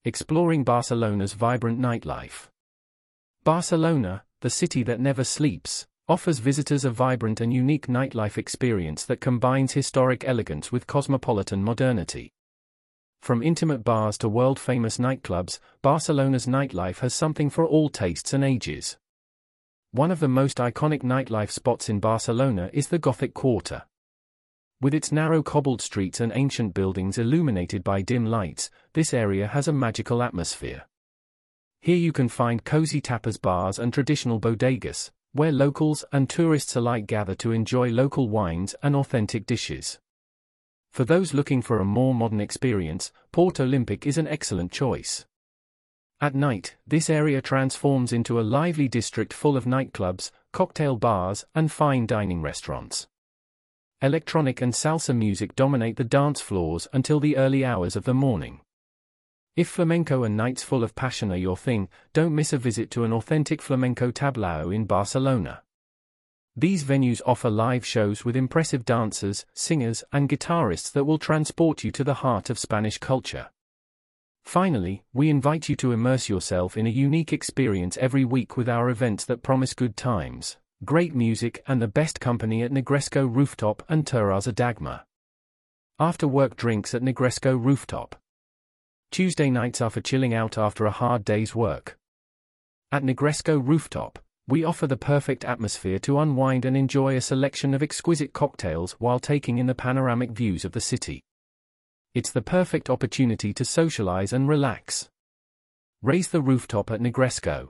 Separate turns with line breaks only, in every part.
Exploring Barcelona's vibrant nightlife. Barcelona, the city that never sleeps, offers visitors a vibrant and unique nightlife experience that combines historic elegance with cosmopolitan modernity. From intimate bars to world-famous nightclubs, Barcelona's nightlife has something for all tastes and ages. One of the most iconic nightlife spots in Barcelona is the Gothic Quarter. With its narrow cobbled streets and ancient buildings illuminated by dim lights, this area has a magical atmosphere. Here you can find cozy tapas bars and traditional bodegas, where locals and tourists alike gather to enjoy local wines and authentic dishes. For those looking for a more modern experience, Port Olympic is an excellent choice. At night, this area transforms into a lively district full of nightclubs, cocktail bars, and fine dining restaurants. Electronic and salsa music dominate the dance floors until the early hours of the morning. If flamenco and nights full of passion are your thing, don't miss a visit to an authentic flamenco tablao in Barcelona. These venues offer live shows with impressive dancers, singers, and guitarists that will transport you to the heart of Spanish culture. Finally, we invite you to immerse yourself in a unique experience every week with our events that promise good times, great music, and the best company at Negresco Rooftop and Terraza Dagmar. After-work drinks at Negresco Rooftop. Tuesday nights are for chilling out after a hard day's work. At Negresco Rooftop, we offer the perfect atmosphere to unwind and enjoy a selection of exquisite cocktails while taking in the panoramic views of the city. It's the perfect opportunity to socialize and relax. Raise the rooftop at Negresco.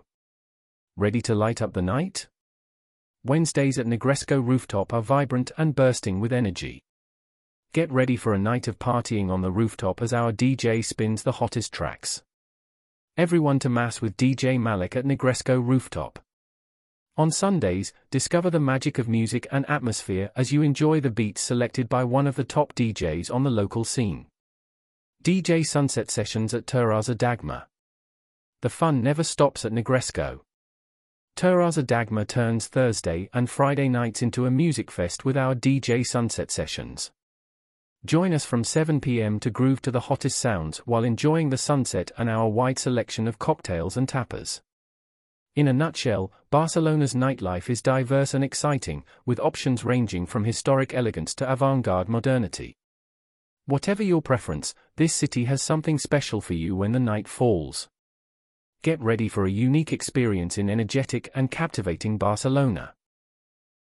Ready to light up the night? Wednesdays at Negresco Rooftop are vibrant and bursting with energy. Get ready for a night of partying on the rooftop as our DJ spins the hottest tracks. Everyone to mass with DJ Malik at Negresco Rooftop. On Sundays, discover the magic of music and atmosphere as you enjoy the beats selected by one of the top DJs on the local scene. DJ Sunset Sessions at Terraza Dagmar. The fun never stops at Negresco. Terraza Dagmar turns Thursday and Friday nights into a music fest with our DJ Sunset Sessions. Join us from 7 p.m. to groove to the hottest sounds while enjoying the sunset and our wide selection of cocktails and tapas. In a nutshell, Barcelona's nightlife is diverse and exciting, with options ranging from historic elegance to avant-garde modernity. Whatever your preference, this city has something special for you when the night falls. Get ready for a unique experience in energetic and captivating Barcelona.